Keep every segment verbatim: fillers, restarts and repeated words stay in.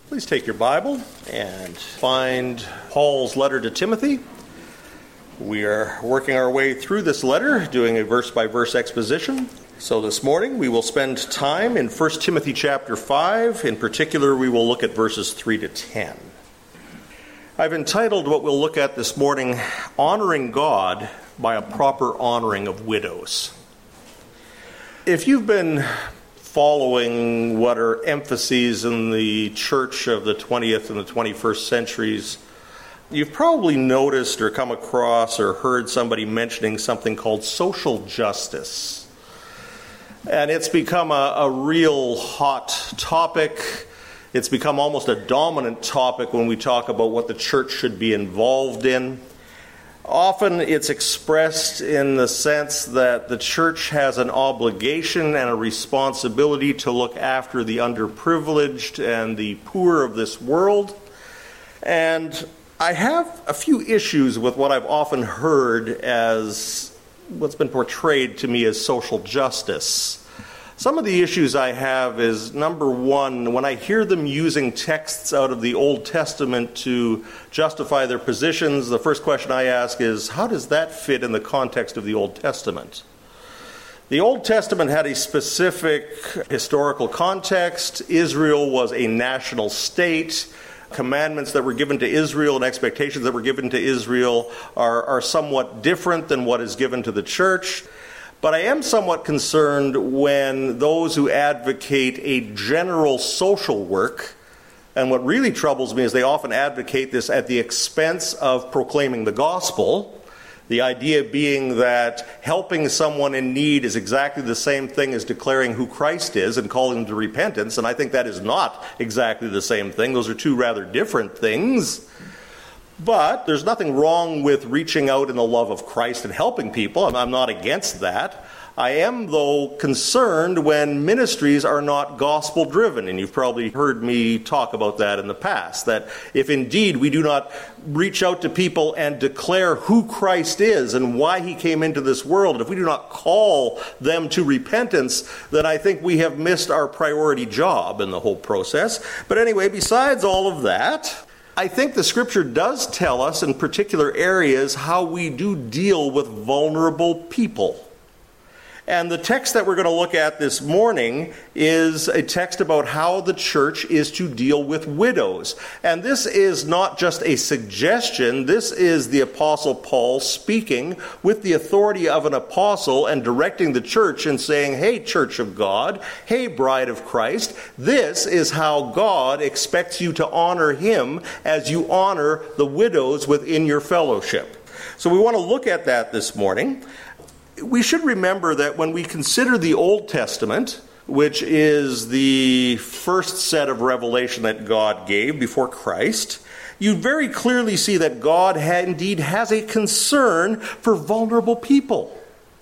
Please take your Bible and find Paul's letter to Timothy. We are working our way through this letter, doing a verse-by-verse exposition. So this morning we will spend time in First Timothy chapter five. In particular, we will look at verses three to ten. I've entitled what we'll look at this morning, Honoring God by a Proper Honoring of Widows. If you've been following what are emphases in the church of the twentieth and the twenty-first centuries, you've probably noticed or come across or heard somebody mentioning something called social justice. And it's become a, a real hot topic. It's become almost a dominant topic when we talk about what the church should be involved in. Often it's expressed in the sense that the church has an obligation and a responsibility to look after the underprivileged and the poor of this world. And I have a few issues with what I've often heard as what's been portrayed to me as social justice. Some of the issues I have is, number one, when I hear them using texts out of the Old Testament to justify their positions, the first question I ask is, how does that fit in the context of the Old Testament? The Old Testament had a specific historical context. Israel was a national state. Commandments that were given to Israel and expectations that were given to Israel are, are somewhat different than what is given to the church. But I am somewhat concerned when those who advocate a general social work, and what really troubles me is they often advocate this at the expense of proclaiming the gospel, the idea being that helping someone in need is exactly the same thing as declaring who Christ is and calling them to repentance, and I think that is not exactly the same thing. Those are two rather different things. But there's nothing wrong with reaching out in the love of Christ and helping people. I'm not against that. I am, though, concerned when ministries are not gospel-driven. And you've probably heard me talk about that in the past. That if indeed we do not reach out to people and declare who Christ is and why he came into this world, if we do not call them to repentance, then I think we have missed our priority job in the whole process. But anyway, besides all of that, I think the Scripture does tell us in particular areas how we do deal with vulnerable people. And the text that we're going to look at this morning is a text about how the church is to deal with widows. And this is not just a suggestion. This is the Apostle Paul speaking with the authority of an apostle and directing the church and saying, hey, Church of God, hey, Bride of Christ, this is how God expects you to honor him as you honor the widows within your fellowship. So we want to look at that this morning. We should remember that when we consider the Old Testament, which is the first set of revelation that God gave before Christ, you very clearly see that God had, indeed has a concern for vulnerable people.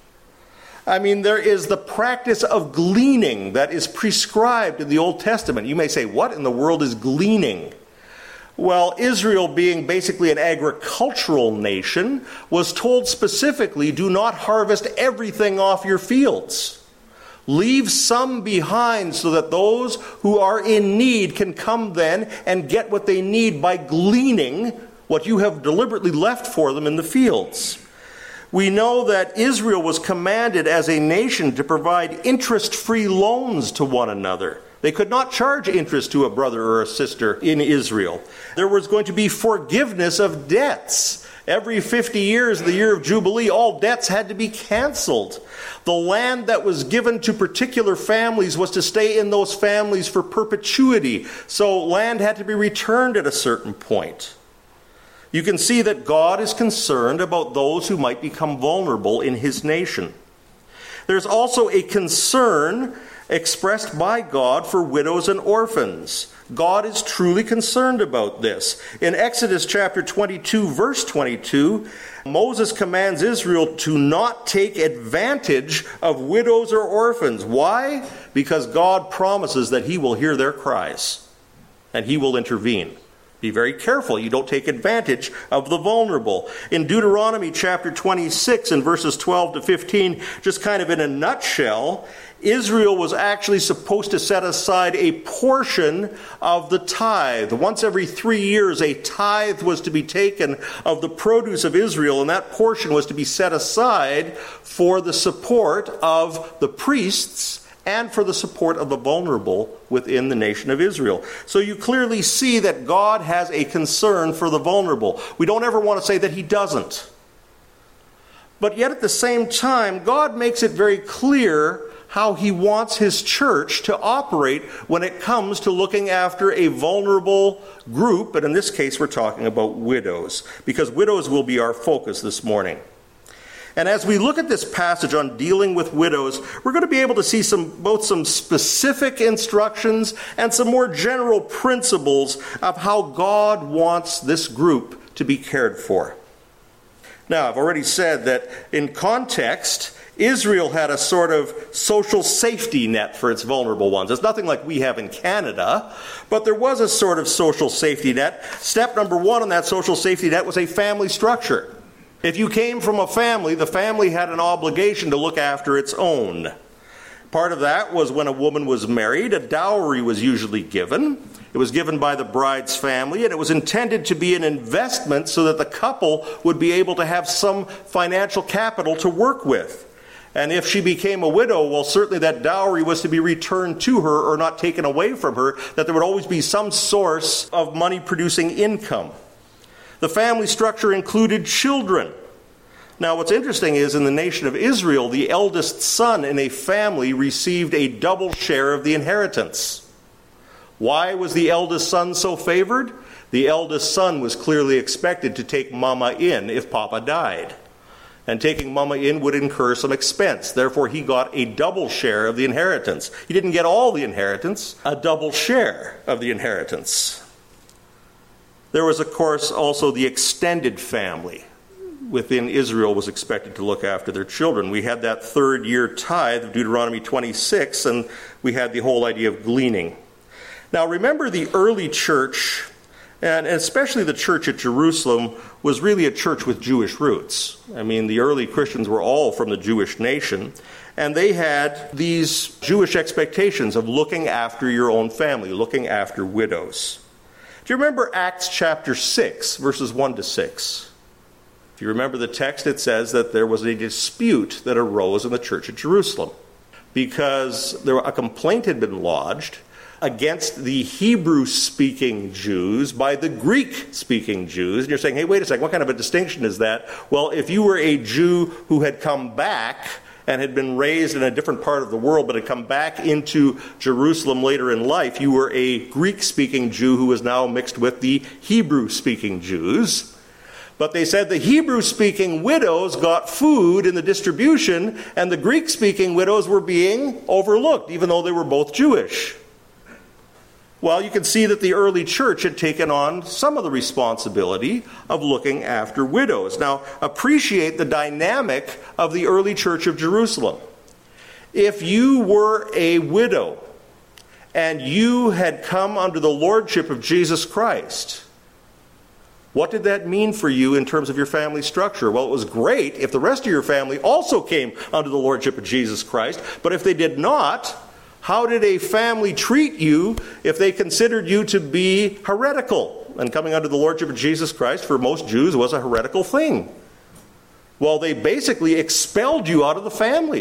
I mean, there is the practice of gleaning that is prescribed in the Old Testament. You may say, what in the world is gleaning? Well, Israel, being basically an agricultural nation, was told specifically, do not harvest everything off your fields. Leave some behind so that those who are in need can come then and get what they need by gleaning what you have deliberately left for them in the fields. We know that Israel was commanded as a nation to provide interest-free loans to one another. They could not charge interest to a brother or a sister in Israel. There was going to be forgiveness of debts. Every fifty years, the year of Jubilee, all debts had to be canceled. The land that was given to particular families was to stay in those families for perpetuity. So land had to be returned at a certain point. You can see that God is concerned about those who might become vulnerable in his nation. There's also a concern expressed by God for widows and orphans. God is truly concerned about this. In Exodus chapter twenty-two, verse twenty-two, Moses commands Israel to not take advantage of widows or orphans. Why? Because God promises that he will hear their cries and he will intervene. Be very careful you don't take advantage of the vulnerable. In Deuteronomy chapter twenty-six and verses twelve to fifteen, just kind of in a nutshell, Israel was actually supposed to set aside a portion of the tithe. Once every three years, a tithe was to be taken of the produce of Israel, and that portion was to be set aside for the support of the priests and for the support of the vulnerable within the nation of Israel. So you clearly see that God has a concern for the vulnerable. We don't ever want to say that he doesn't. But yet at the same time, God makes it very clear how he wants his church to operate when it comes to looking after a vulnerable group. And in this case, we're talking about widows, because widows will be our focus this morning. And as we look at this passage on dealing with widows, we're going to be able to see some both some specific instructions and some more general principles of how God wants this group to be cared for. Now, I've already said that in context, Israel had a sort of social safety net for its vulnerable ones. It's nothing like we have in Canada, but there was a sort of social safety net. Step number one on that social safety net was a family structure. If you came from a family, the family had an obligation to look after its own. Part of that was when a woman was married, a dowry was usually given. It was given by the bride's family, and it was intended to be an investment so that the couple would be able to have some financial capital to work with. And if she became a widow, well, certainly that dowry was to be returned to her or not taken away from her, that there would always be some source of money-producing income. The family structure included children. Now, what's interesting is in the nation of Israel, the eldest son in a family received a double share of the inheritance. Why was the eldest son so favored? The eldest son was clearly expected to take mama in if papa died. And taking mama in would incur some expense. Therefore, he got a double share of the inheritance. He didn't get all the inheritance, a double share of the inheritance. There was, of course, also the extended family within Israel was expected to look after their children. We had that third year tithe of Deuteronomy twenty-six, and we had the whole idea of gleaning. Now, remember the early church, and especially the church at Jerusalem, was really a church with Jewish roots. I mean, the early Christians were all from the Jewish nation, and they had these Jewish expectations of looking after your own family, looking after widows. Do you remember Acts chapter six, verses one to six? If you remember the text, it says that there was a dispute that arose in the church at Jerusalem because there a complaint had been lodged against the Hebrew-speaking Jews by the Greek-speaking Jews. And you're saying, hey, wait a second, what kind of a distinction is that? Well, if you were a Jew who had come back and had been raised in a different part of the world, but had come back into Jerusalem later in life, you were a Greek-speaking Jew who was now mixed with the Hebrew-speaking Jews. But they said the Hebrew-speaking widows got food in the distribution, and the Greek-speaking widows were being overlooked, even though they were both Jewish. Well, you can see that the early church had taken on some of the responsibility of looking after widows. Now, appreciate the dynamic of the early church of Jerusalem. If you were a widow and you had come under the lordship of Jesus Christ, what did that mean for you in terms of your family structure? Well, it was great if the rest of your family also came under the lordship of Jesus Christ, but if they did not, how did a family treat you if they considered you to be heretical? And coming under the lordship of Jesus Christ for most Jews was a heretical thing. Well, they basically expelled you out of the family.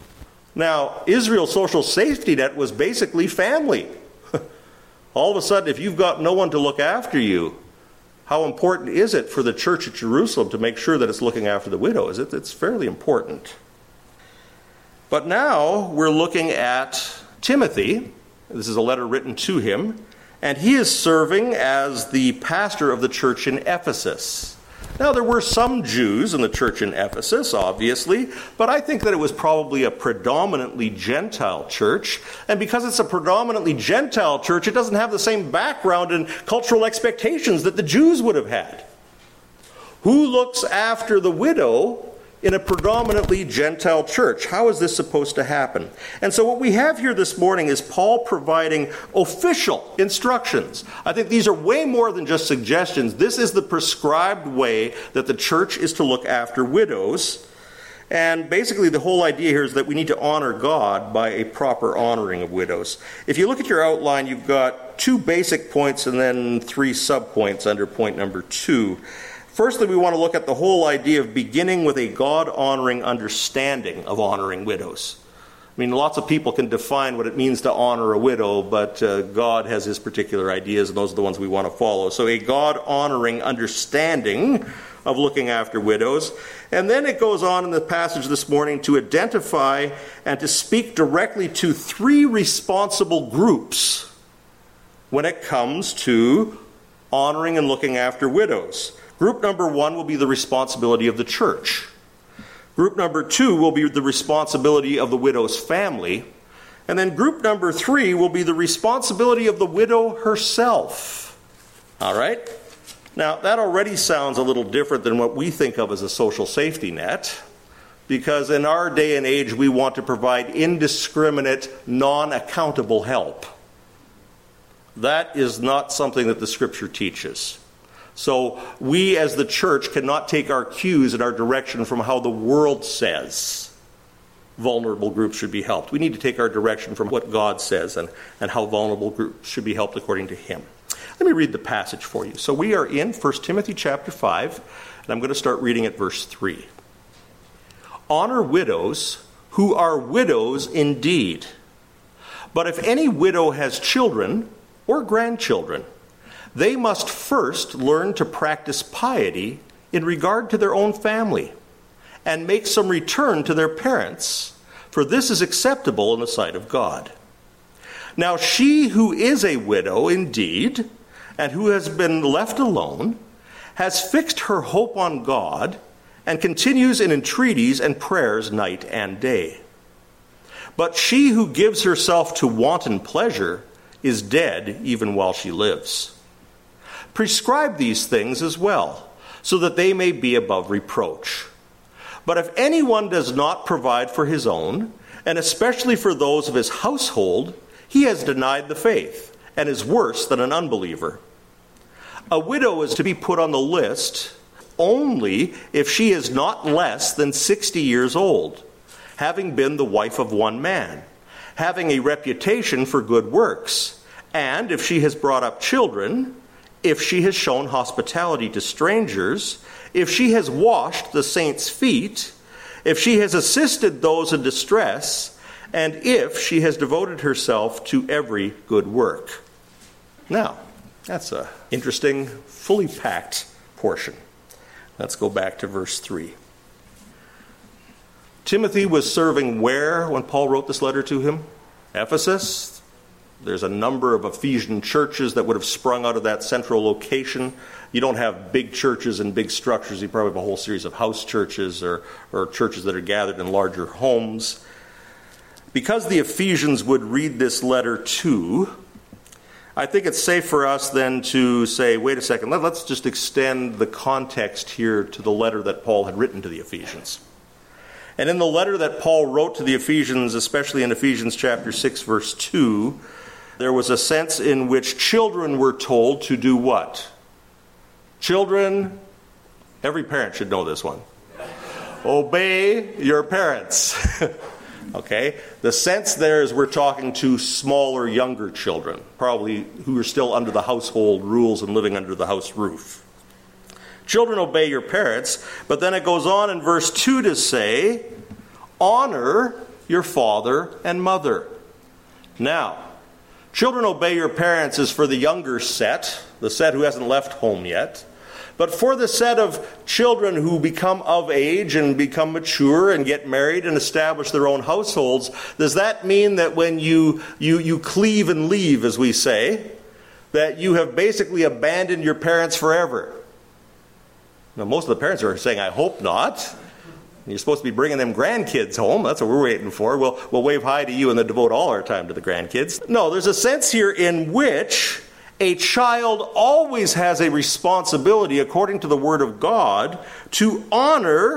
Now, Israel's social safety net was basically family. All of a sudden, if you've got no one to look after you, how important is it for the church at Jerusalem to make sure that it's looking after the widows? It, it's fairly important. But now we're looking at Timothy. This is a letter written to him, and he is serving as the pastor of the church in Ephesus. Now, there were some Jews in the church in Ephesus, obviously, but I think that it was probably a predominantly Gentile church, and because it's a predominantly Gentile church, it doesn't have the same background and cultural expectations that the Jews would have had. Who looks after the widow in a predominantly Gentile church. How is this supposed to happen? And so what we have here this morning is Paul providing official instructions. I think these are way more than just suggestions. This is the prescribed way that the church is to look after widows. And basically the whole idea here is that we need to honor God by a proper honoring of widows. If you look at your outline, you've got two basic points and then three subpoints under point number two. Firstly, we want to look at the whole idea of beginning with a God-honoring understanding of honoring widows. I mean, lots of people can define what it means to honor a widow, but uh, God has his particular ideas, and those are the ones we want to follow. So a God-honoring understanding of looking after widows. And then it goes on in the passage this morning to identify and to speak directly to three responsible groups when it comes to honoring and looking after widows. Group number one will be the responsibility of the church. Group number two will be the responsibility of the widow's family. And then group number three will be the responsibility of the widow herself. All right? Now, that already sounds a little different than what we think of as a social safety net, because in our day and age, we want to provide indiscriminate, non-accountable help. That is not something that the Scripture teaches. So we as the church cannot take our cues and our direction from how the world says vulnerable groups should be helped. We need to take our direction from what God says and, and how vulnerable groups should be helped according to him. Let me read the passage for you. So we are in First Timothy chapter five, and I'm going to start reading at verse three. Honor widows who are widows indeed. But if any widow has children or grandchildren, they must first learn to practice piety in regard to their own family and make some return to their parents, for this is acceptable in the sight of God. Now she who is a widow indeed, and who has been left alone, has fixed her hope on God and continues in entreaties and prayers night and day. But she who gives herself to wanton pleasure is dead even while she lives. Prescribe these things as well, so that they may be above reproach. But if anyone does not provide for his own, and especially for those of his household, he has denied the faith, and is worse than an unbeliever. A widow is to be put on the list only if she is not less than sixty years old, having been the wife of one man, having a reputation for good works, and if she has brought up children, if she has shown hospitality to strangers, if she has washed the saints' feet, if she has assisted those in distress, and if she has devoted herself to every good work. Now, that's an interesting, fully packed portion. Let's go back to verse three. Timothy was serving where when Paul wrote this letter to him? Ephesus. There's a number of Ephesian churches that would have sprung out of that central location. You don't have big churches and big structures. You probably have a whole series of house churches or, or churches that are gathered in larger homes. Because the Ephesians would read this letter too, I think it's safe for us then to say, wait a second, let, let's just extend the context here to the letter that Paul had written to the Ephesians. And in the letter that Paul wrote to the Ephesians, especially in Ephesians chapter six, verse two, there was a sense in which children were told to do what? Children, every parent should know this one. Obey your parents. Okay? The sense there is we're talking to smaller, younger children, probably who are still under the household rules and living under the house roof. Children, obey your parents, but then it goes on in verse two to say, honor your father and mother. Now, children, obey your parents is for the younger set, the set who hasn't left home yet. But for the set of children who become of age and become mature and get married and establish their own households, does that mean that when you, you, you cleave and leave, as we say, that you have basically abandoned your parents forever? Now, most of the parents are saying, I hope not. You're supposed to be bringing them grandkids home. That's what we're waiting for. We'll, we'll wave hi to you and then devote all our time to the grandkids. No, there's a sense here in which a child always has a responsibility, according to the Word of God, to honor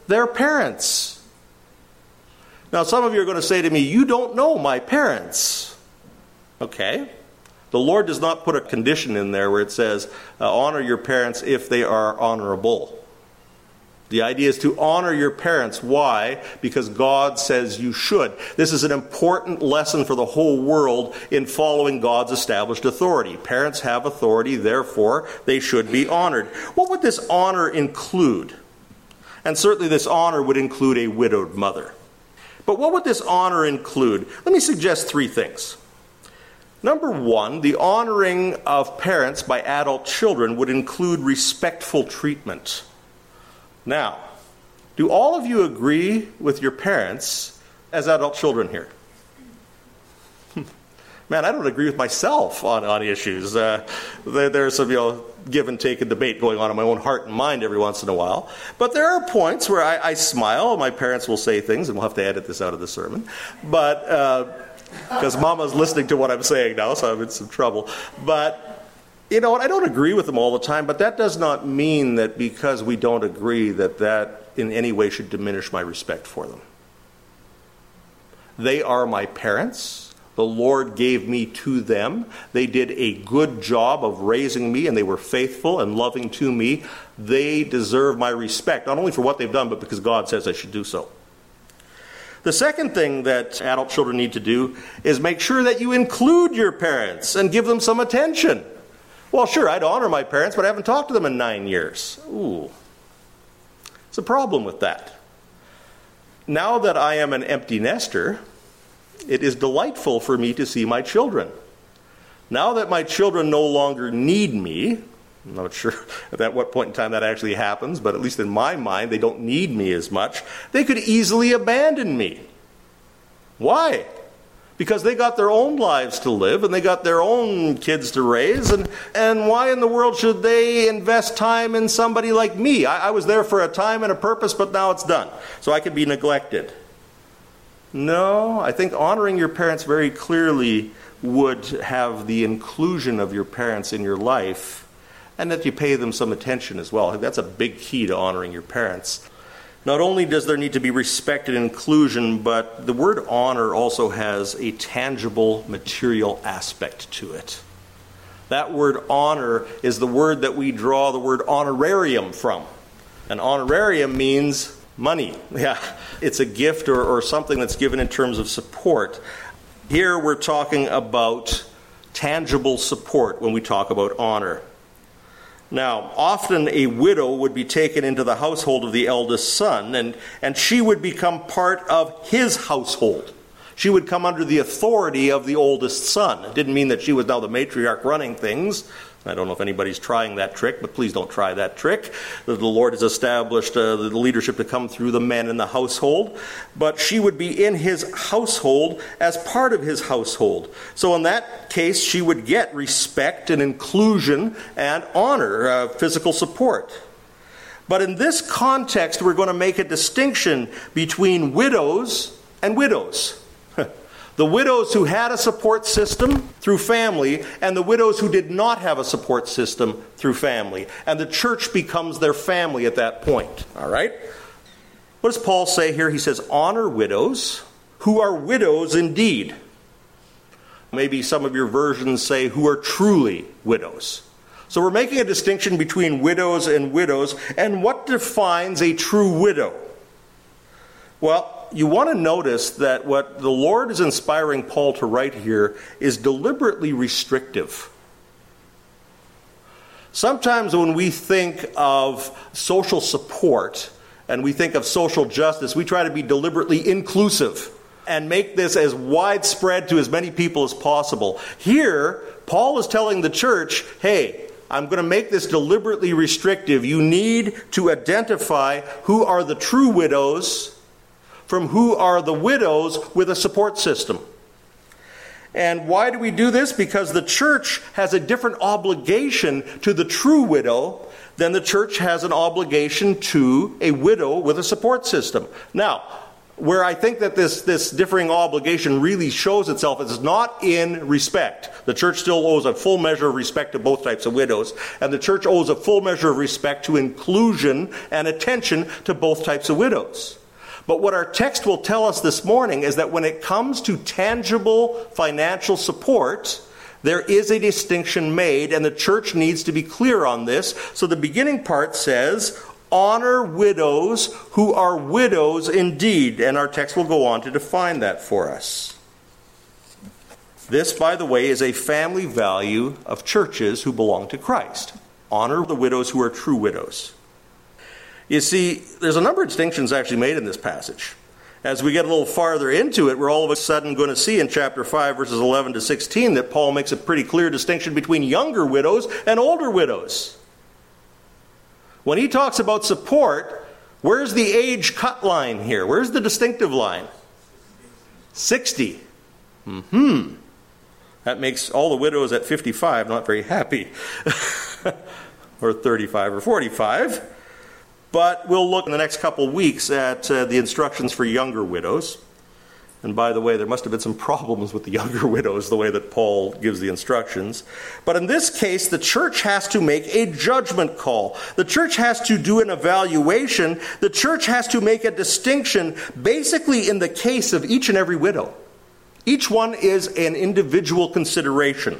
their parents. Now, some of you are going to say to me, you don't know my parents. Okay. The Lord does not put a condition in there where it says, uh, honor your parents if they are honorable. The idea is to honor your parents. Why? Because God says you should. This is an important lesson for the whole world in following God's established authority. Parents have authority, therefore they should be honored. What would this honor include? And certainly this honor would include a widowed mother. But what would this honor include? Let me suggest three things. Number one, the honoring of parents by adult children would include respectful treatment. Now, do all of you agree with your parents as adult children here? Man, I don't agree with myself on, on issues. Uh, there, there's some you know, give and take and debate going on in my own heart and mind every once in a while. But there are points where I, I smile. My parents will say things, and we'll have to edit this out of the sermon. But because uh, Mama's listening to what I'm saying now, so I'm in some trouble. But you know what, I don't agree with them all the time, but that does not mean that because we don't agree that that in any way should diminish my respect for them. They are my parents. The Lord gave me to them. They did a good job of raising me, and they were faithful and loving to me. They deserve my respect, not only for what they've done, but because God says I should do so. The second thing that adult children need to do is make sure that you include your parents and give them some attention. Well, sure, I'd honor my parents, but I haven't talked to them in nine years. Ooh. There's a problem with that. Now that I am an empty nester, it is delightful for me to see my children. Now that my children no longer need me, I'm not sure at what point in time that actually happens, but at least in my mind, they don't need me as much. They could easily abandon me. Why? Because they got their own lives to live, and they got their own kids to raise, and, and why in the world should they invest time in somebody like me? I, I was there for a time and a purpose, but now it's done, so I could be neglected. No, I think honoring your parents very clearly would have the inclusion of your parents in your life, and that you pay them some attention as well. I think that's a big key to honoring your parents. Not only does there need to be respect and inclusion, but the word honor also has a tangible, material aspect to it. That word honor is the word that we draw the word honorarium from. An honorarium means money. Yeah, it's a gift or, or something that's given in terms of support. Here we're talking about tangible support when we talk about honor. Now, often a widow would be taken into the household of the eldest son, and, and she would become part of his household. She would come under the authority of the oldest son. It didn't mean that she was now the matriarch running things. I don't know if anybody's trying that trick, but please don't try that trick. The Lord has established uh, the leadership to come through the men in the household. But she would be in his household as part of his household. So in that case, she would get respect and inclusion and honor, uh, physical support. But in this context, we're going to make a distinction between widows and widows. The widows who had a support system through family, and the widows who did not have a support system through family. And the church becomes their family at that point. All right? What does Paul say here? He says, honor widows who are widows indeed. Maybe some of your versions say who are truly widows. So we're making a distinction between widows and widows. And what defines a true widow? Well, you want to notice that what the Lord is inspiring Paul to write here is deliberately restrictive. Sometimes when we think of social support and we think of social justice, we try to be deliberately inclusive and make this as widespread to as many people as possible. Here, Paul is telling the church, hey, I'm going to make this deliberately restrictive. You need to identify who are the true widows from who are the widows with a support system. And why do we do this? Because the church has a different obligation to the true widow than the church has an obligation to a widow with a support system. Now, Where I think that this, this differing obligation really shows itself is not in respect. The church still owes a full measure of respect to both types of widows, and the church owes a full measure of respect to inclusion and attention to both types of widows. But what our text will tell us this morning is that when it comes to tangible financial support, there is a distinction made, and the church needs to be clear on this. So the beginning part says, honor widows who are widows indeed. And our text will go on to define that for us. This, by the way, is a family value of churches who belong to Christ. Honor the widows who are true widows. You see, there's a number of distinctions actually made in this passage. As we get a little farther into it, we're all of a sudden going to see in chapter five, verses eleven to sixteen, that Paul makes a pretty clear distinction between younger widows and older widows. When he talks about support, where's the age cut line here? Where's the distinctive line? sixty. Mm-hmm. That makes all the widows at fifty-five not very happy. Or thirty-five or forty-five. But we'll look in the next couple weeks at uh, the instructions for younger widows. And by the way, there must have been some problems with the younger widows, the way that Paul gives the instructions. But in this case, the church has to make a judgment call. The church has to do an evaluation. The church has to make a distinction basically in the case of each and every widow. Each one is an individual consideration.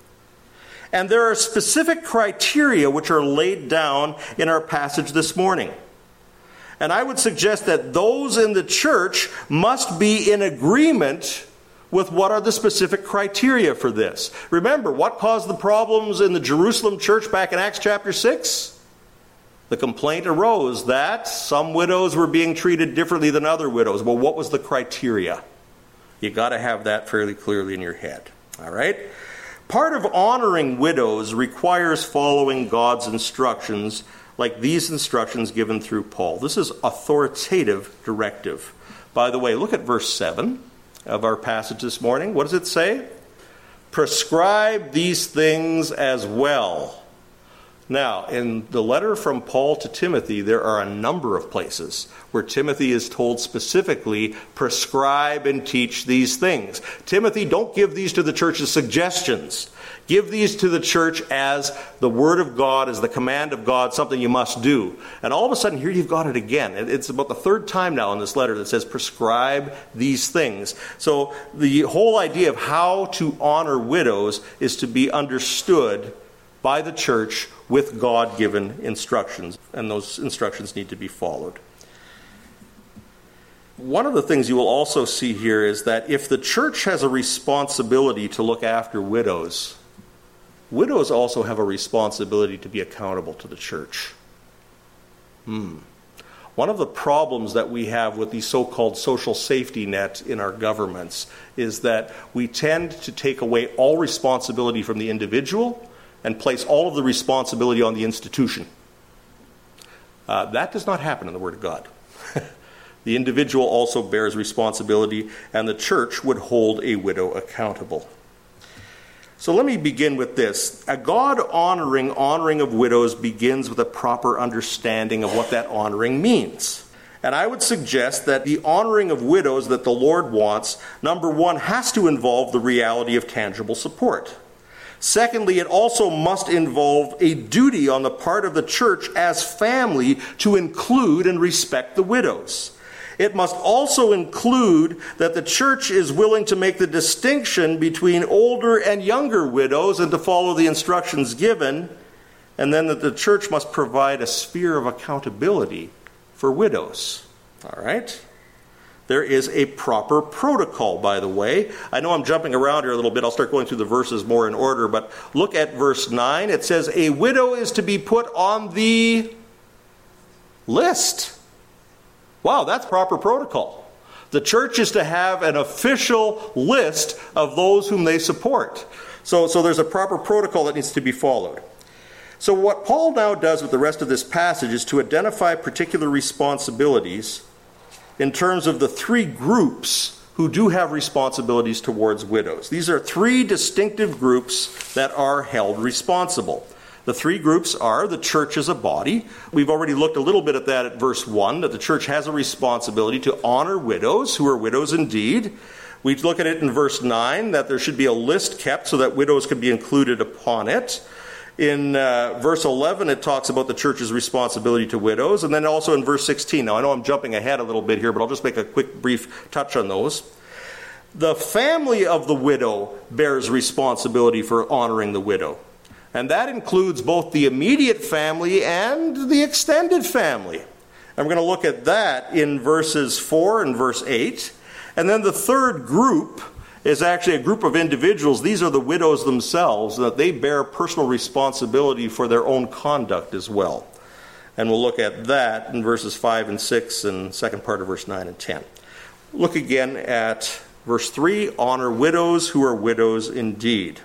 And there are specific criteria which are laid down in our passage this morning. And I would suggest that those in the church must be in agreement with what are the specific criteria for this. Remember, what caused the problems in the Jerusalem church back in Acts chapter six? The complaint arose that some widows were being treated differently than other widows. Well, what was the criteria? You got to have that fairly clearly in your head. All right? Part of honoring widows requires following God's instructions, like these instructions given through Paul. This is authoritative directive. By the way, look at verse seven of our passage this morning. What does it say? Prescribe these things as well. Now, in the letter from Paul to Timothy, there are a number of places where Timothy is told specifically, prescribe and teach these things. Timothy, don't give these to the church as suggestions. Give these to the church as the word of God, as the command of God, something you must do. And all of a sudden, here you've got it again. It's about the third time now in this letter that says, prescribe these things. So the whole idea of how to honor widows is to be understood by the church with God-given instructions. And those instructions need to be followed. One of the things you will also see here is that if the church has a responsibility to look after widows, widows also have a responsibility to be accountable to the church. Hmm. One of the problems that we have with the so-called social safety net in our governments is that we tend to take away all responsibility from the individual and place all of the responsibility on the institution. Uh, that does not happen in the Word of God. The individual also bears responsibility, and the church would hold a widow accountable. So let me begin with this. A God-honoring honoring of widows begins with a proper understanding of what that honoring means. And I would suggest that the honoring of widows that the Lord wants, number one, has to involve the reality of tangible support. Secondly, it also must involve a duty on the part of the church as family to include and respect the widows. It must also include that the church is willing to make the distinction between older and younger widows and to follow the instructions given, and then that the church must provide a sphere of accountability for widows. All right? There is a proper protocol, by the way. I know I'm jumping around here a little bit. I'll start going through the verses more in order, but look at verse nine. It says, a widow is to be put on the list. Wow, that's proper protocol. The church is to have an official list of those whom they support. So, so there's a proper protocol that needs to be followed. So what Paul now does with the rest of this passage is to identify particular responsibilities in terms of the three groups who do have responsibilities towards widows. These are three distinctive groups that are held responsible. The three groups are the church as a body. We've already looked a little bit at that at verse one, that the church has a responsibility to honor widows who are widows indeed. We look at it in verse nine, that there should be a list kept so that widows could be included upon it. In uh, verse eleven, it talks about the church's responsibility to widows. And then also in verse sixteen. Now, I know I'm jumping ahead a little bit here, but I'll just make a quick, brief touch on those. The family of the widow bears responsibility for honoring the widow. And that includes both the immediate family and the extended family. And we're going to look at that in verses four and verse eight. And then the third group is actually a group of individuals. These are the widows themselves, that they bear personal responsibility for their own conduct as well. And we'll look at that in verses five and six and second part of verse nine and ten. Look again at verse three, honor widows who are widows indeed.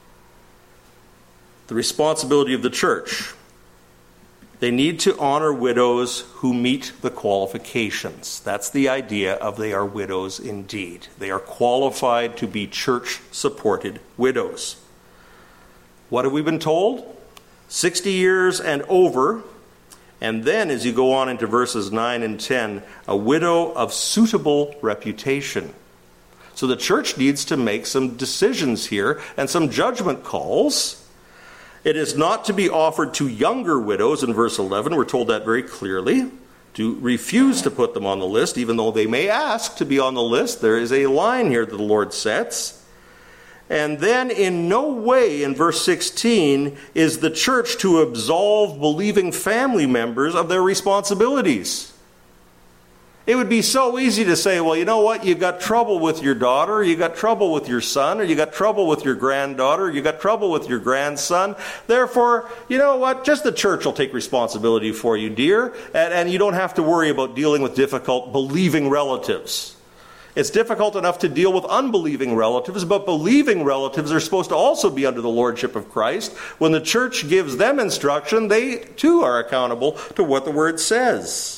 The responsibility of the church. They need to honor widows who meet the qualifications. That's the idea of they are widows indeed. They are qualified to be church-supported widows. What have we been told? sixty years and over. And then as you go on into verses nine and ten, a widow of suitable reputation. So the church needs to make some decisions here and some judgment calls. It is not to be offered to younger widows in verse eleven. We're told that very clearly. To refuse to put them on the list, even though they may ask to be on the list. There is a line here that the Lord sets. And then in no way in verse sixteen is the church to absolve believing family members of their responsibilities. It would be so easy to say, well, you know what, you've got trouble with your daughter, you got trouble with your son, or you got trouble with your granddaughter, you got trouble with your grandson. Therefore, you know what, just the church will take responsibility for you, dear, and, and you don't have to worry about dealing with difficult believing relatives. It's difficult enough to deal with unbelieving relatives, but believing relatives are supposed to also be under the lordship of Christ. When the church gives them instruction, they too are accountable to what the word says.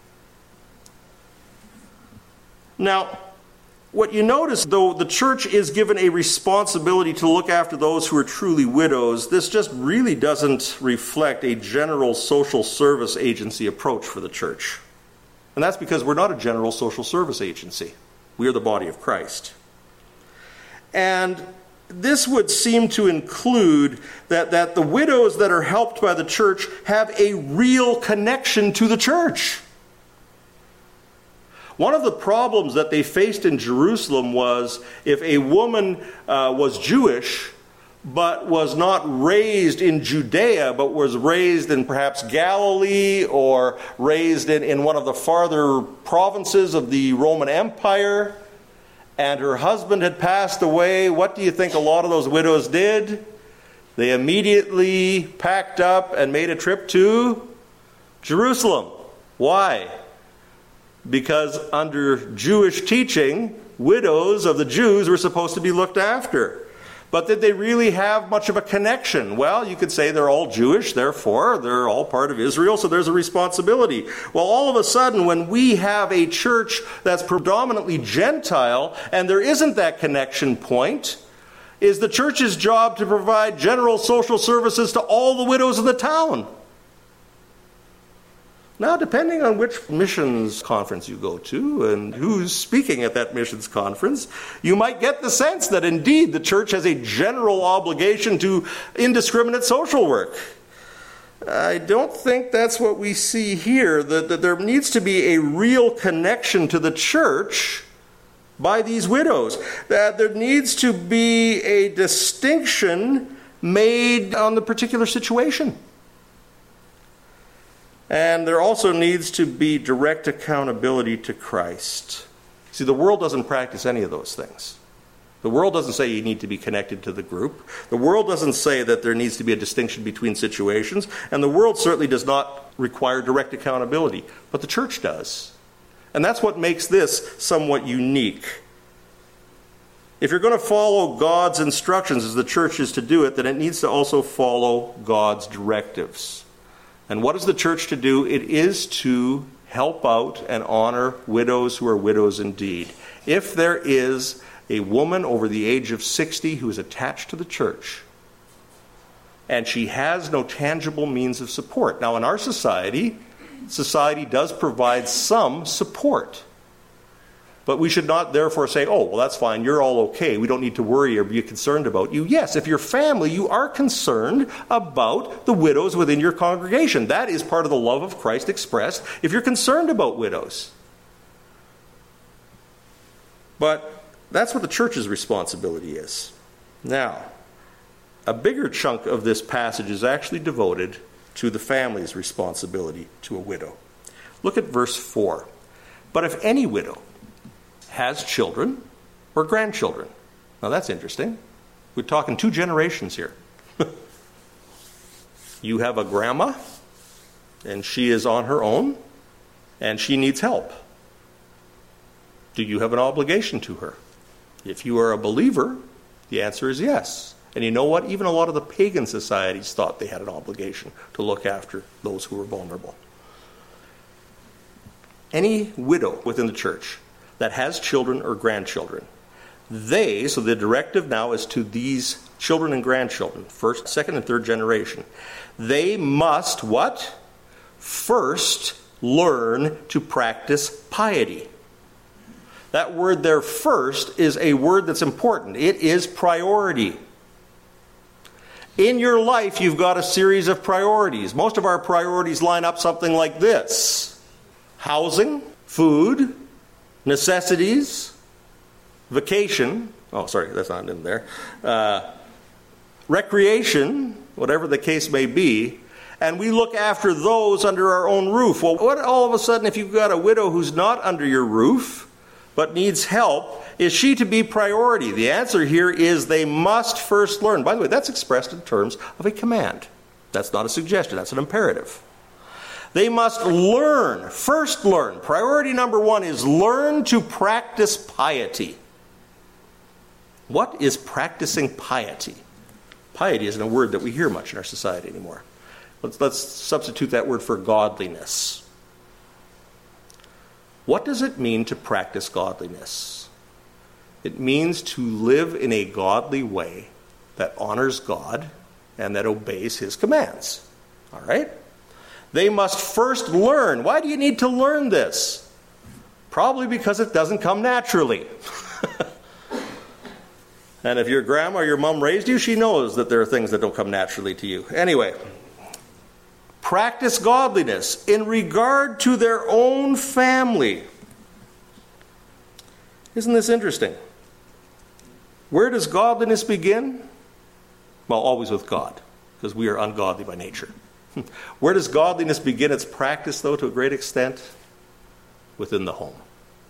Now, what you notice, though the church is given a responsibility to look after those who are truly widows, this just really doesn't reflect a general social service agency approach for the church. And that's because we're not a general social service agency. We are the body of Christ. And this would seem to include that, that the widows that are helped by the church have a real connection to the church. One of the problems that they faced in Jerusalem was if a woman uh, was Jewish, but was not raised in Judea, but was raised in perhaps Galilee or raised in, in one of the farther provinces of the Roman Empire, and her husband had passed away, what do you think a lot of those widows did? They immediately packed up and made a trip to Jerusalem. Why? Because under Jewish teaching, widows of the Jews were supposed to be looked after. But did they really have much of a connection? Well, you could say they're all Jewish, therefore they're all part of Israel, so there's a responsibility. Well, all of a sudden, when we have a church that's predominantly Gentile, and there isn't that connection point, is the church's job to provide general social services to all the widows in the town. Now, depending on which missions conference you go to and who's speaking at that missions conference, you might get the sense that indeed the church has a general obligation to indiscriminate social work. I don't think that's what we see here, that, that there needs to be a real connection to the church by these widows, that there needs to be a distinction made on the particular situation. And there also needs to be direct accountability to Christ. See, the world doesn't practice any of those things. The world doesn't say you need to be connected to the group. The world doesn't say that there needs to be a distinction between situations. And the world certainly does not require direct accountability. But the church does. And that's what makes this somewhat unique. If you're going to follow God's instructions as the church is to do it, then it needs to also follow God's directives. And what is the church to do? It is to help out and honor widows who are widows indeed. If there is a woman over the age of sixty who is attached to the church, and she has no tangible means of support. Now, in our society, society does provide some support. But we should not therefore say, oh, well, that's fine, you're all okay, we don't need to worry or be concerned about you. Yes, if you're family, you are concerned about the widows within your congregation. That is part of the love of Christ expressed if you're concerned about widows. But that's what the church's responsibility is. Now, a bigger chunk of this passage is actually devoted to the family's responsibility to a widow. Look at verse four. But if any widow has children or grandchildren. Now that's interesting. We're talking two generations here. You have a grandma, and she is on her own, and she needs help. Do you have an obligation to her? If you are a believer, the answer is yes. And you know what? Even a lot of the pagan societies thought they had an obligation to look after those who were vulnerable. Any widow within the church that has children or grandchildren, they, so the directive now is to these children and grandchildren, first, second, and third generation, they must what? First learn to practice piety. That word there, first, is a word that's important. It is priority. In your life, you've got a series of priorities. Most of our priorities line up something like this: housing, food, necessities, vacation, oh, sorry, that's not in there, uh, recreation, whatever the case may be, and we look after those under our own roof. Well, what all of a sudden, if you've got a widow who's not under your roof but needs help, is she to be priority? The answer here is they must first learn. By the way, that's expressed in terms of a command. That's not a suggestion, that's an imperative. They must learn, first learn. Priority number one is learn to practice piety. What is practicing piety? Piety isn't a word that we hear much in our society anymore. Let's, let's substitute that word for godliness. What does it mean to practice godliness? It means to live in a godly way that honors God and that obeys His commands. All right? They must first learn. Why do you need to learn this? Probably because it doesn't come naturally. And if your grandma or your mom raised you, she knows that there are things that don't come naturally to you. Anyway, practice godliness in regard to their own family. Isn't this interesting? Where does godliness begin? Well, always with God, because we are ungodly by nature. Where does godliness begin its practice, though, to a great extent? Within the home.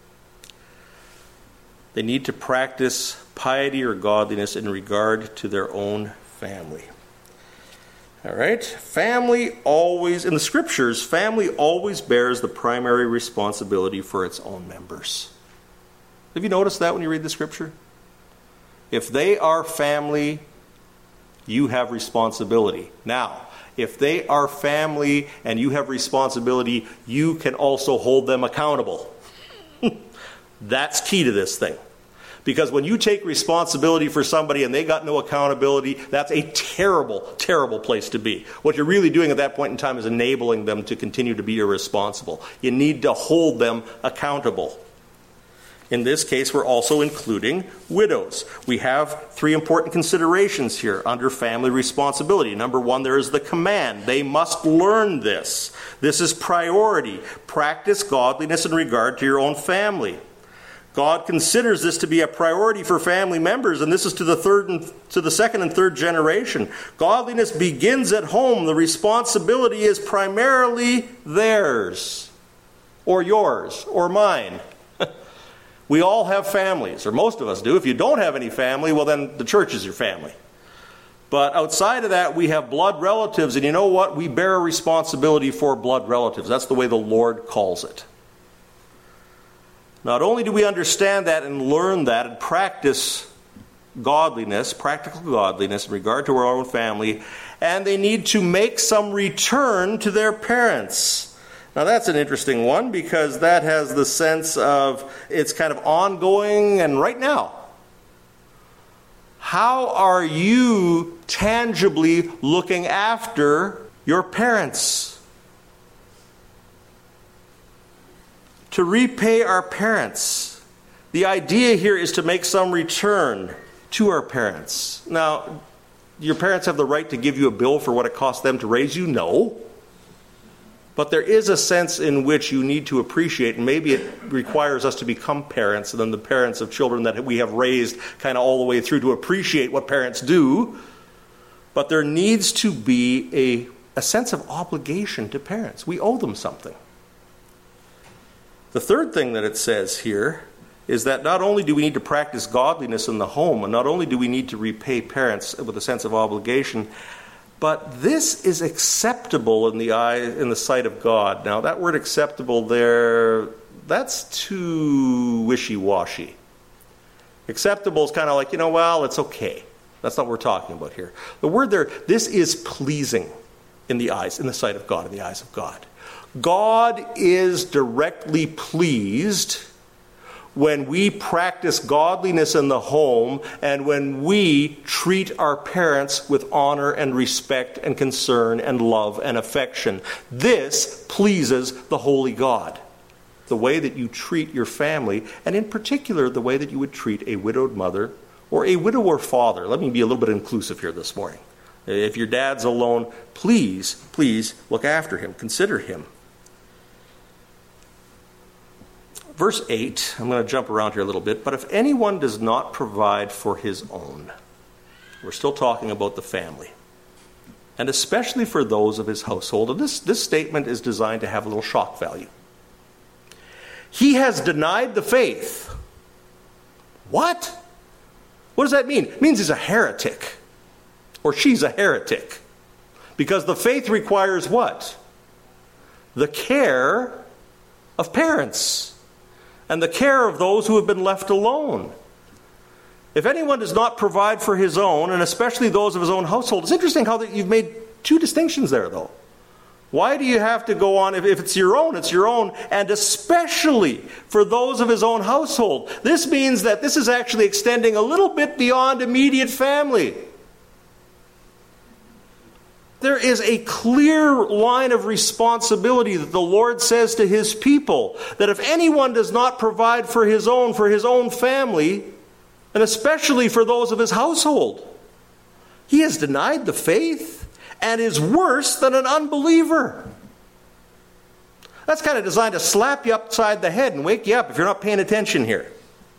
They need to practice piety or godliness in regard to their own family. All right? Family always, in the Scriptures, family always bears the primary responsibility for its own members. Have you noticed that when you read the Scripture? If they are family, you have responsibility. Now, if they are family and you have responsibility, you can also hold them accountable. That's key to this thing. Because when you take responsibility for somebody and they got no accountability, that's a terrible, terrible place to be. What you're really doing at that point in time is enabling them to continue to be irresponsible. You need to hold them accountable. In this case, we're also including widows. We have three important considerations here under family responsibility. Number one, there is the command. They must learn this. This is priority. Practice godliness in regard to your own family. God considers this to be a priority for family members, and this is to the third and to the second and third generation. Godliness begins at home. The responsibility is primarily theirs, or yours, or mine. We all have families, or most of us do. If you don't have any family, well then the church is your family. But outside of that, we have blood relatives, and you know what? We bear a responsibility for blood relatives. That's the way the Lord calls it. Not only do we understand that and learn that and practice godliness, practical godliness in regard to our own family, and they need to make some return to their parents. Now that's an interesting one, because that has the sense of it's kind of ongoing and right now. How are you tangibly looking after your parents? To repay our parents. The idea here is to make some return to our parents. Now, your parents have the right to give you a bill for what it cost them to raise you? No. But there is a sense in which you need to appreciate, and maybe it requires us to become parents, and then the parents of children that we have raised kind of all the way through to appreciate what parents do. But there needs to be a, a sense of obligation to parents. We owe them something. The third thing that it says here is that not only do we need to practice godliness in the home, and not only do we need to repay parents with a sense of obligation, but this is acceptable in the eye, in the sight of God. Now, that word acceptable there, that's too wishy-washy. Acceptable is kind of like, you know, well, it's okay. That's not what we're talking about here. The word there, this is pleasing in the eyes, in the sight of God, in the eyes of God. God is directly pleased when we practice godliness in the home and when we treat our parents with honor and respect and concern and love and affection. This pleases the holy God. The way that you treat your family, and in particular the way that you would treat a widowed mother or a widower father. Let me be a little bit inclusive here this morning. If your dad's alone, please, please look after him. Consider him. Verse eight, I'm going to jump around here a little bit. But if anyone does not provide for his own, we're still talking about the family, and especially for those of his household. And this, this statement is designed to have a little shock value. He has denied the faith. What? What does that mean? It means he's a heretic, or she's a heretic. Because the faith requires what? The care of parents. And the care of those who have been left alone. If anyone does not provide for his own, and especially those of his own household, it's interesting how that you've made two distinctions there, though. Why do you have to go on, if, if it's your own, it's your own, and especially for those of his own household? This means that this is actually extending a little bit beyond immediate family. There is a clear line of responsibility that the Lord says to his people, that if anyone does not provide for his own, for his own family, and especially for those of his household, he has denied the faith and is worse than an unbeliever. That's kind of designed to slap you upside the head and wake you up if you're not paying attention here.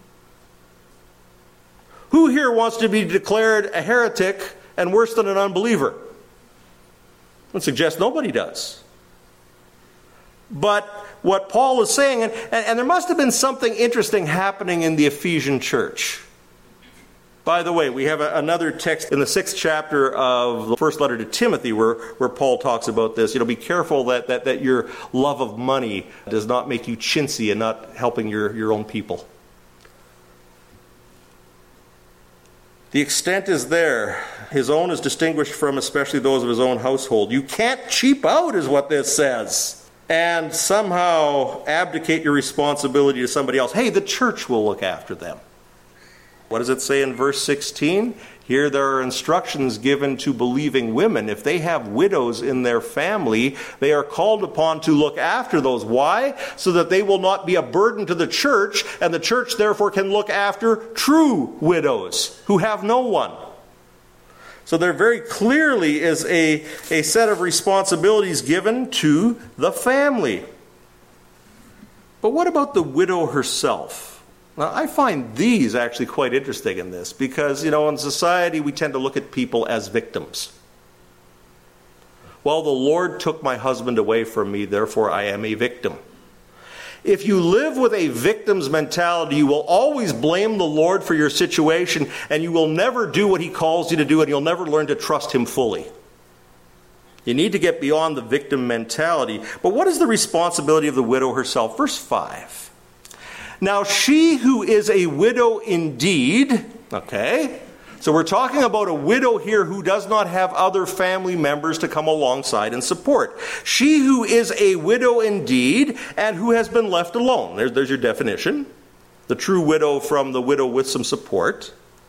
Who here wants to be declared a heretic and worse than an unbeliever? I would suggest nobody does. But what Paul is saying, and, and there must have been something interesting happening in the Ephesian church. By the way, we have a, another text in the sixth chapter of the first letter to Timothy where, where Paul talks about this. You know, be careful that, that, that your love of money does not make you chintzy and not helping your, your own people. The extent is there. His own is distinguished from especially those of his own household. You can't cheap out, is what this says, and somehow abdicate your responsibility to somebody else. Hey, the church will look after them. What does it say in verse sixteen? Here there are instructions given to believing women. If they have widows in their family, they are called upon to look after those. Why? So that they will not be a burden to the church, and the church therefore can look after true widows who have no one. So there very clearly is a, a set of responsibilities given to the family. But what about the widow herself? Now, I find these actually quite interesting in this because, you know, in society we tend to look at people as victims. Well, the Lord took my husband away from me, therefore I am a victim. If you live with a victim's mentality, you will always blame the Lord for your situation, and you will never do what he calls you to do, and you'll never learn to trust him fully. You need to get beyond the victim mentality. But what is the responsibility of the widow herself? Verse five. Now she who is a widow indeed, okay, so we're talking about a widow here who does not have other family members to come alongside and support. She who is a widow indeed and who has been left alone. There's, there's your definition. The true widow from the widow with some support.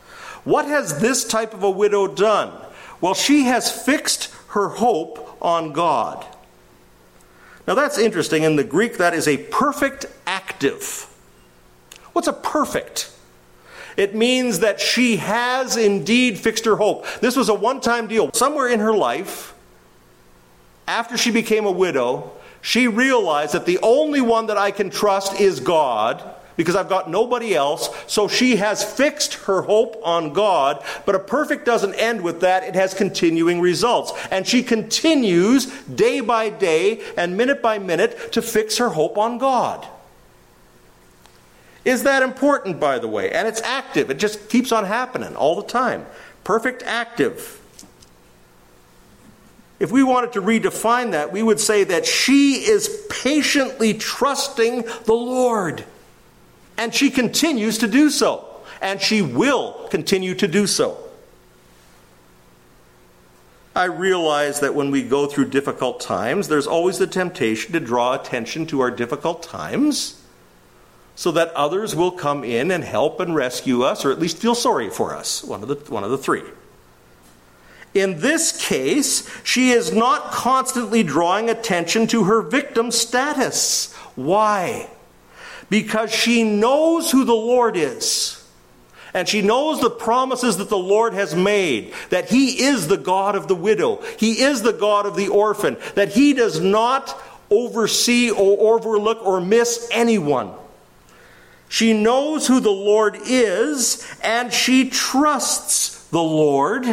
What has this type of a widow done? Well, she has fixed her hope on God. Now that's interesting. In the Greek, that is a perfect active. What's a perfect? It means that she has indeed fixed her hope. This was a one-time deal. Somewhere in her life, after she became a widow, she realized that the only one that I can trust is God, because I've got nobody else. So she has fixed her hope on God. But a perfect doesn't end with that. It has continuing results. And she continues day by day and minute by minute to fix her hope on God. Is that important, by the way? And it's active. It just keeps on happening all the time. Perfect active. If we wanted to redefine that, we would say that she is patiently trusting the Lord. And she continues to do so. And she will continue to do so. I realize that when we go through difficult times, there's always the temptation to draw attention to our difficult times so that others will come in and help and rescue us, or at least feel sorry for us. One of the, one of the three. In this case, she is not constantly drawing attention to her victim status. Why? Because she knows who the Lord is. And she knows the promises that the Lord has made. That He is the God of the widow. He is the God of the orphan. That He does not oversee or overlook or miss anyone. She knows who the Lord is, and she trusts the Lord.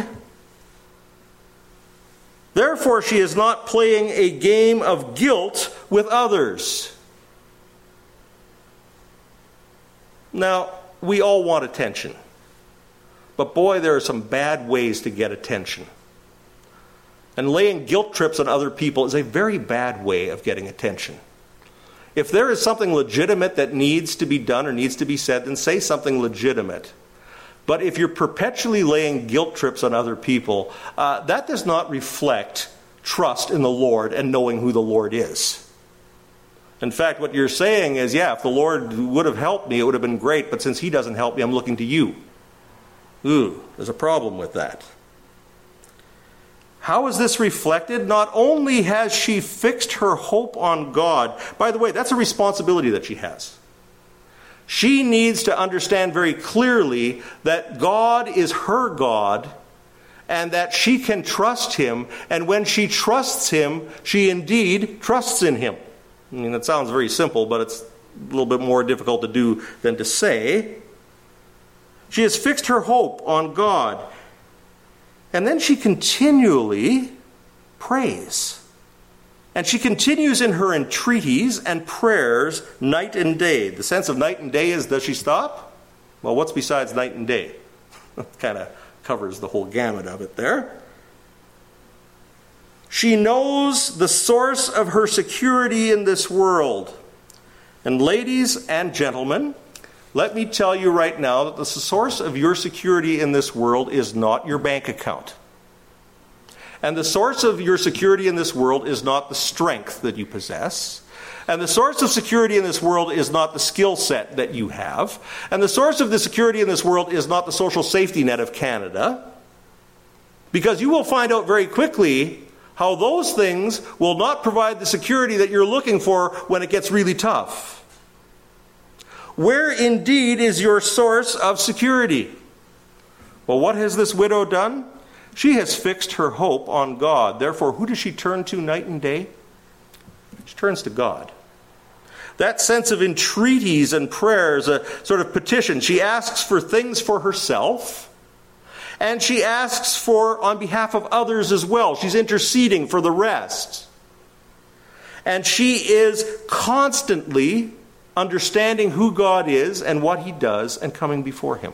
Therefore, she is not playing a game of guilt with others. Now, we all want attention. But boy, there are some bad ways to get attention. And laying guilt trips on other people is a very bad way of getting attention. If there is something legitimate that needs to be done or needs to be said, then say something legitimate. But if you're perpetually laying guilt trips on other people, uh, that does not reflect trust in the Lord and knowing who the Lord is. In fact, what you're saying is, yeah, if the Lord would have helped me, it would have been great, but since He doesn't help me, I'm looking to you. Ooh, there's a problem with that. How is this reflected? Not only has she fixed her hope on God, by the way, that's a responsibility that she has. She needs to understand very clearly that God is her God and that she can trust Him, and when she trusts Him, she indeed trusts in Him. I mean, that sounds very simple, but it's a little bit more difficult to do than to say. She has fixed her hope on God. And then she continually prays. And she continues in her entreaties and prayers night and day. The sense of night and day is, does she stop? Well, what's besides night and day? Kind of covers the whole gamut of it there. She knows the source of her security in this world. And ladies and gentlemen, let me tell you right now that the source of your security in this world is not your bank account. And the source of your security in this world is not the strength that you possess. And the source of security in this world is not the skill set that you have. And the source of the security in this world is not the social safety net of Canada. Because you will find out very quickly how those things will not provide the security that you're looking for when it gets really tough. Where indeed is your source of security? Well, what has this widow done? She has fixed her hope on God. Therefore, who does she turn to night and day? She turns to God. That sense of entreaties and prayers, a sort of petition. She asks for things for herself, and she asks for on behalf of others as well. She's interceding for the rest. And she is constantly understanding who God is and what He does and coming before Him.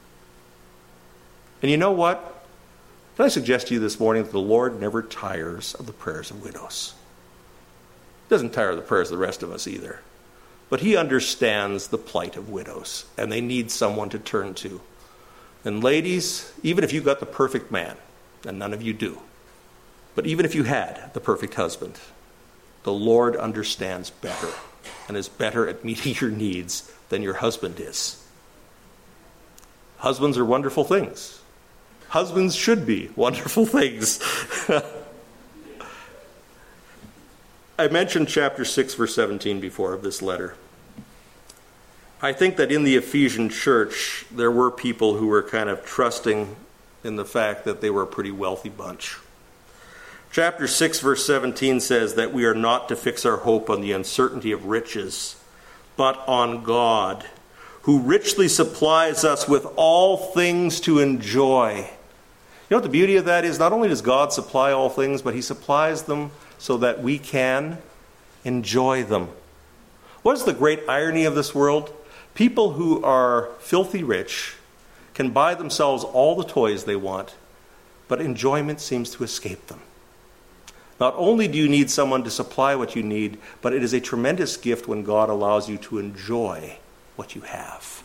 And you know what? Can I suggest to you this morning that the Lord never tires of the prayers of widows? He doesn't tire of the prayers of the rest of us either. But He understands the plight of widows, and they need someone to turn to. And ladies, even if you got the perfect man, and none of you do, but even if you had the perfect husband, the Lord understands better and is better at meeting your needs than your husband is. Husbands are wonderful things. Husbands should be wonderful things. I mentioned chapter six, verse seventeen before of this letter. I think that in the Ephesian church, there were people who were kind of trusting in the fact that they were a pretty wealthy bunch. Chapter six, verse seventeen says that we are not to fix our hope on the uncertainty of riches, but on God, who richly supplies us with all things to enjoy. You know what the beauty of that is? Not only does God supply all things, but he supplies them so that we can enjoy them. What is the great irony of this world? People who are filthy rich can buy themselves all the toys they want, but enjoyment seems to escape them. Not only do you need someone to supply what you need, but it is a tremendous gift when God allows you to enjoy what you have.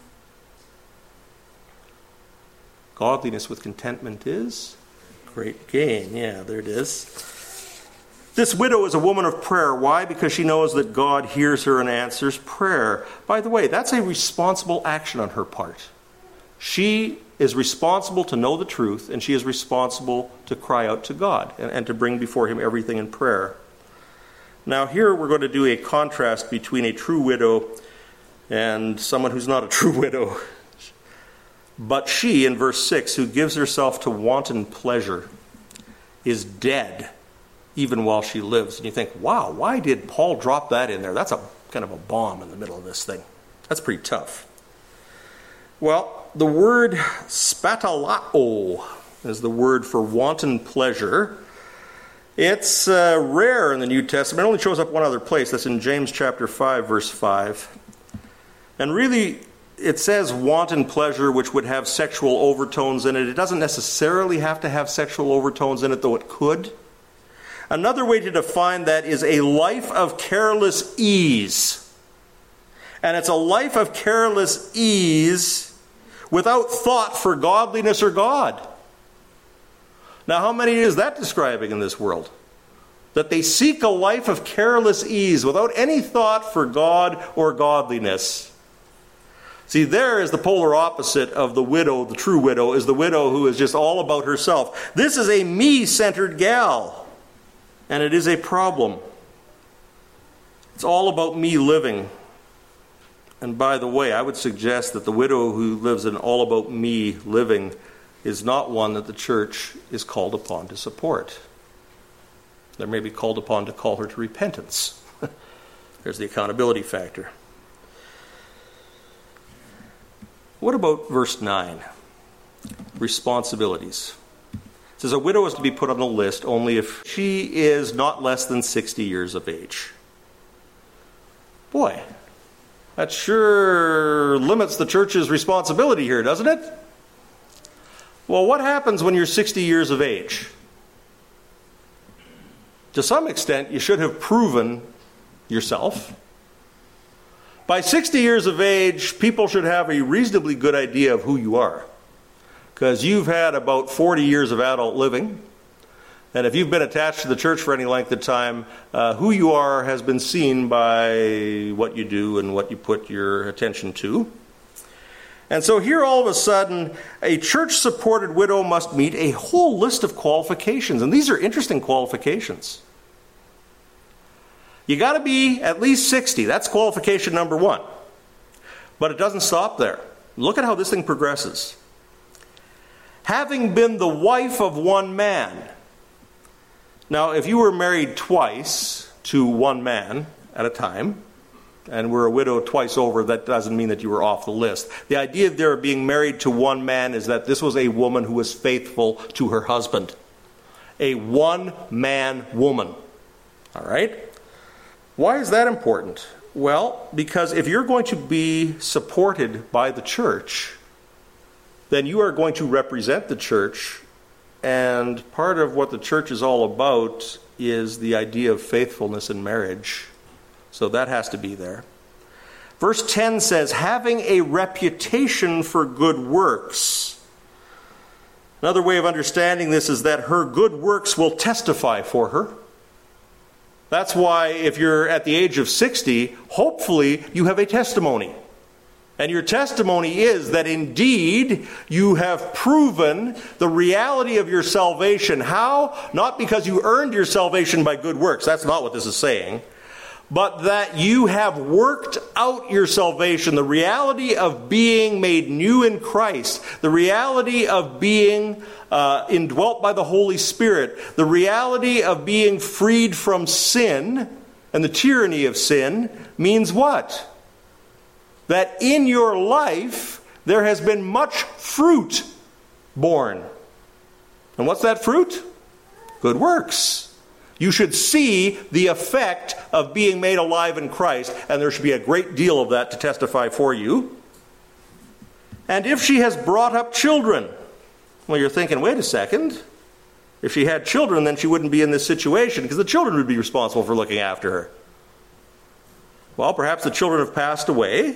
Godliness with contentment is great gain. Yeah, there it is. This widow is a woman of prayer. Why? Because she knows that God hears her and answers prayer. By the way, that's a responsible action on her part. She is responsible to know the truth, and she is responsible to cry out to God and, and to bring before him everything in prayer. Now here we're going to do a contrast between a true widow and someone who's not a true widow. But she, in verse six, who gives herself to wanton pleasure, is dead even while she lives. And you think, wow, why did Paul drop that in there? That's a kind of a bomb in the middle of this thing. That's pretty tough. Well, the word spatalao is the word for wanton pleasure. It's uh, rare in the New Testament. It only shows up one other place. That's in James chapter five, verse five. And really, it says wanton pleasure, which would have sexual overtones in it. It doesn't necessarily have to have sexual overtones in it, though it could. Another way to define that is a life of careless ease. And it's a life of careless ease without thought for godliness or God. Now, how many is that describing in this world? That they seek a life of careless ease without any thought for God or godliness. See, there is the polar opposite of the widow. The true widow is the widow who is just all about herself. This is a me-centered gal. And it is a problem. It's all about me living. And by the way, I would suggest that the widow who lives an all about me living is not one that the church is called upon to support. They may be called upon to call her to repentance. There's the accountability factor. What about verse nine? Responsibilities. It says a widow is to be put on the list only if she is not less than sixty years of age. Boy, that sure limits the church's responsibility here, doesn't it? Well, what happens when you're sixty years of age? To some extent, you should have proven yourself. By sixty years of age, people should have a reasonably good idea of who you are. Because you've had about forty years of adult living. And if you've been attached to the church for any length of time, uh, who you are has been seen by what you do and what you put your attention to. And so here all of a sudden, a church-supported widow must meet a whole list of qualifications. And these are interesting qualifications. You got to be at least sixty. That's qualification number one. But it doesn't stop there. Look at how this thing progresses. Having been the wife of one man. Now, if you were married twice to one man at a time, and were a widow twice over, that doesn't mean that you were off the list. The idea there of being married to one man is that this was a woman who was faithful to her husband. A one-man woman. All right? Why is that important? Well, because if you're going to be supported by the church, then you are going to represent the church, and part of what the church is all about is the idea of faithfulness in marriage. So that has to be there. Verse ten says, having a reputation for good works. Another way of understanding this is that her good works will testify for her. That's why if you're at the age of sixty, hopefully you have a testimony. And your testimony is that indeed you have proven the reality of your salvation. How? Not because you earned your salvation by good works. That's not what this is saying. But that you have worked out your salvation. The reality of being made new in Christ. The reality of being uh, indwelt by the Holy Spirit. The reality of being freed from sin and the tyranny of sin means what? That in your life there has been much fruit born. And what's that fruit? Good works. You should see the effect of being made alive in Christ, and there should be a great deal of that to testify for you. And if she has brought up children, well, you're thinking, wait a second. If she had children, then she wouldn't be in this situation, because the children would be responsible for looking after her. Well, perhaps the children have passed away.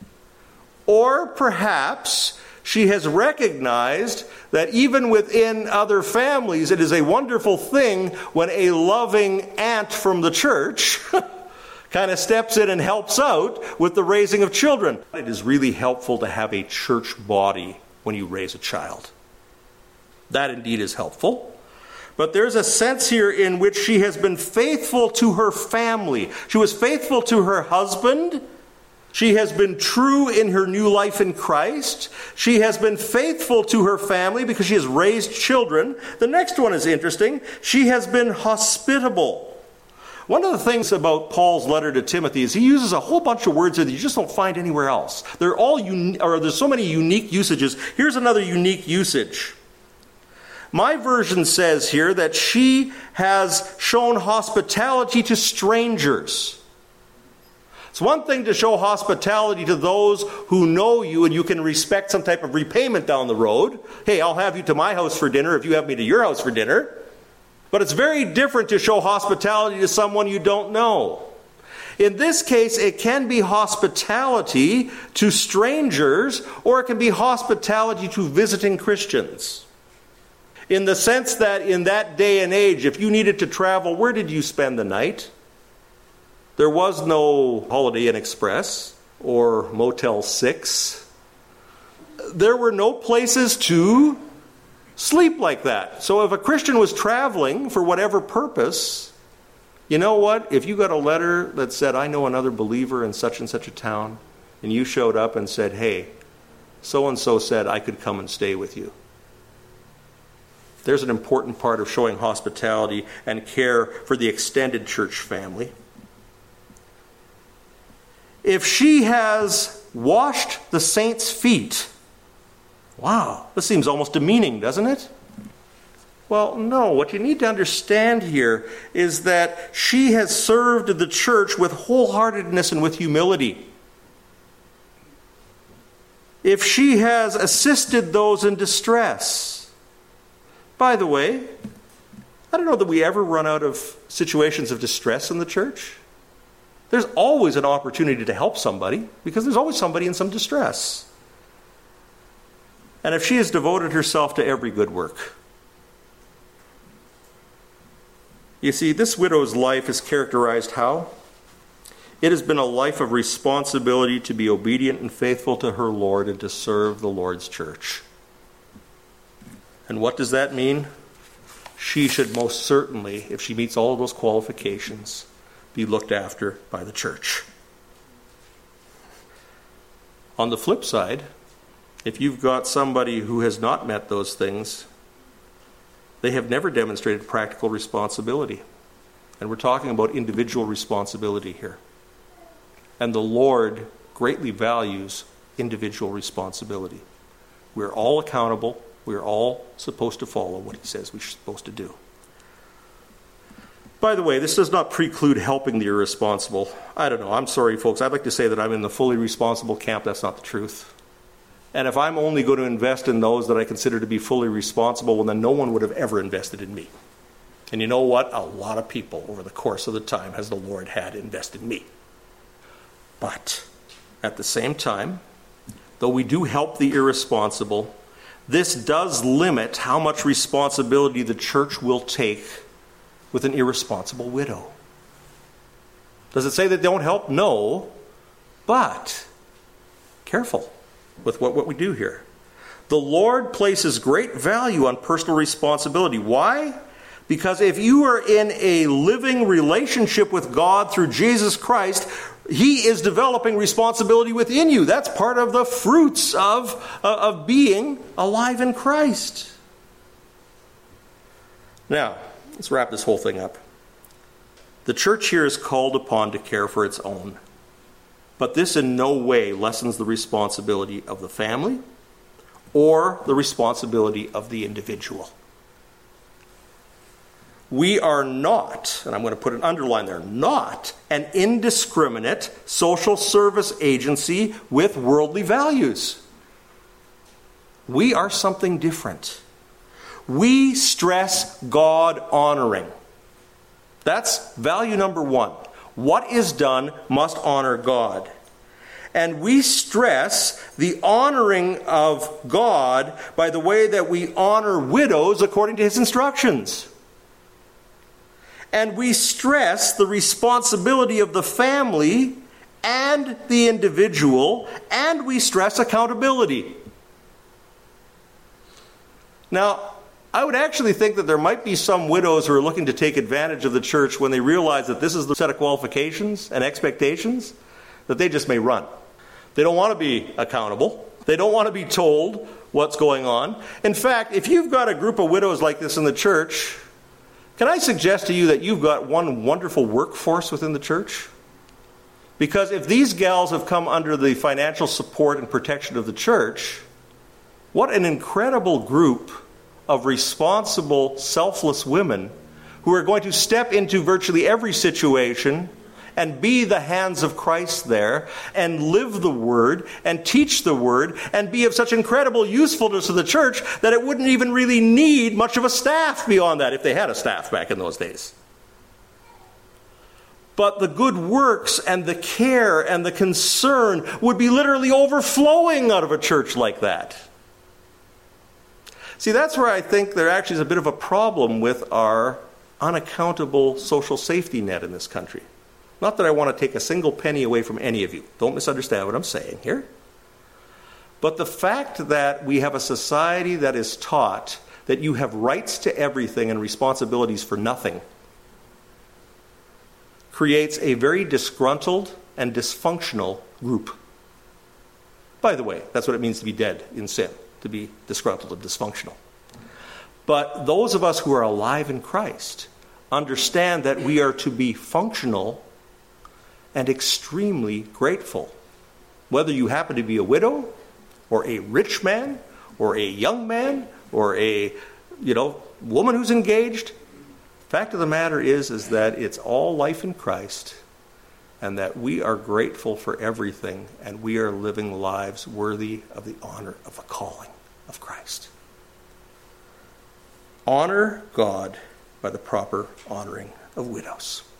Or perhaps she has recognized that even within other families, it is a wonderful thing when a loving aunt from the church kind of steps in and helps out with the raising of children. It is really helpful to have a church body when you raise a child. That indeed is helpful. But there's a sense here in which she has been faithful to her family. She was faithful to her husband. She has been true in her new life in Christ. She has been faithful to her family because she has raised children. The next one is interesting. She has been hospitable. One of the things about Paul's letter to Timothy is he uses a whole bunch of words that you just don't find anywhere else. They're all uni- or there's so many unique usages. Here's another unique usage. My version says here that she has shown hospitality to strangers. It's one thing to show hospitality to those who know you and you can respect some type of repayment down the road. Hey, I'll have you to my house for dinner if you have me to your house for dinner. But it's very different to show hospitality to someone you don't know. In this case, it can be hospitality to strangers, or it can be hospitality to visiting Christians. In the sense that in that day and age, if you needed to travel, where did you spend the night? There was no Holiday Inn Express or Motel six. There were no places to sleep like that. So if a Christian was traveling for whatever purpose, you know what? If you got a letter that said, I know another believer in such and such a town, and you showed up and said, hey, so-and-so said I could come and stay with you. There's an important part of showing hospitality and care for the extended church family. If she has washed the saints' feet, wow, this seems almost demeaning, doesn't it? Well, no. What you need to understand here is that she has served the church with wholeheartedness and with humility. If she has assisted those in distress. By the way, I don't know that we ever run out of situations of distress in the church. There's always an opportunity to help somebody because there's always somebody in some distress. And if she has devoted herself to every good work. You see, this widow's life is characterized how? It has been a life of responsibility to be obedient and faithful to her Lord and to serve the Lord's church. And what does that mean? She should most certainly, if she meets all of those qualifications, be looked after by the church. On the flip side, if you've got somebody who has not met those things, they have never demonstrated practical responsibility. And we're talking about individual responsibility here. And the Lord greatly values individual responsibility. We're all accountable. We're all supposed to follow what he says we're supposed to do. By the way, this does not preclude helping the irresponsible. I don't know. I'm sorry, folks. I'd like to say that I'm in the fully responsible camp. That's not the truth. And if I'm only going to invest in those that I consider to be fully responsible, well, then no one would have ever invested in me. And you know what? A lot of people over the course of the time has the Lord had invested in me. But at the same time, though we do help the irresponsible, this does limit how much responsibility the church will take with an irresponsible widow. Does it say that they don't help? No. But careful with what, what we do here. The Lord places great value on personal responsibility. Why? Because if you are in a living relationship with God through Jesus Christ, He is developing responsibility within you. That's part of the fruits of, uh, of being alive in Christ. Now, let's wrap this whole thing up. The church here is called upon to care for its own. But this in no way lessens the responsibility of the family or the responsibility of the individual. We are not, and I'm going to put an underline there, not an indiscriminate social service agency with worldly values. We are something different. We stress God honoring. That's value number one. What is done must honor God. And we stress the honoring of God by the way that we honor widows according to His instructions. And we stress the responsibility of the family and the individual, and we stress accountability. Now, I would actually think that there might be some widows who are looking to take advantage of the church when they realize that this is the set of qualifications and expectations, that they just may run. They don't want to be accountable. They don't want to be told what's going on. In fact, if you've got a group of widows like this in the church, can I suggest to you that you've got one wonderful workforce within the church? Because if these gals have come under the financial support and protection of the church, what an incredible group of responsible, selfless women who are going to step into virtually every situation and be the hands of Christ there and live the Word and teach the Word and be of such incredible usefulness to the church that it wouldn't even really need much of a staff beyond that if they had a staff back in those days. But the good works and the care and the concern would be literally overflowing out of a church like that. See, that's where I think there actually is a bit of a problem with our unaccountable social safety net in this country. Not that I want to take a single penny away from any of you. Don't misunderstand what I'm saying here. But the fact that we have a society that is taught that you have rights to everything and responsibilities for nothing creates a very disgruntled and dysfunctional group. By the way, that's what it means to be dead in sin, to be disgruntled and dysfunctional. But those of us who are alive in Christ understand that we are to be functional and extremely grateful. Whether you happen to be a widow, or a rich man, or a young man, or a, you know, woman who's engaged, fact of the matter is, is that it's all life in Christ, and that we are grateful for everything, and we are living lives worthy of the honor of the calling of Christ. Honor God by the proper honoring of widows.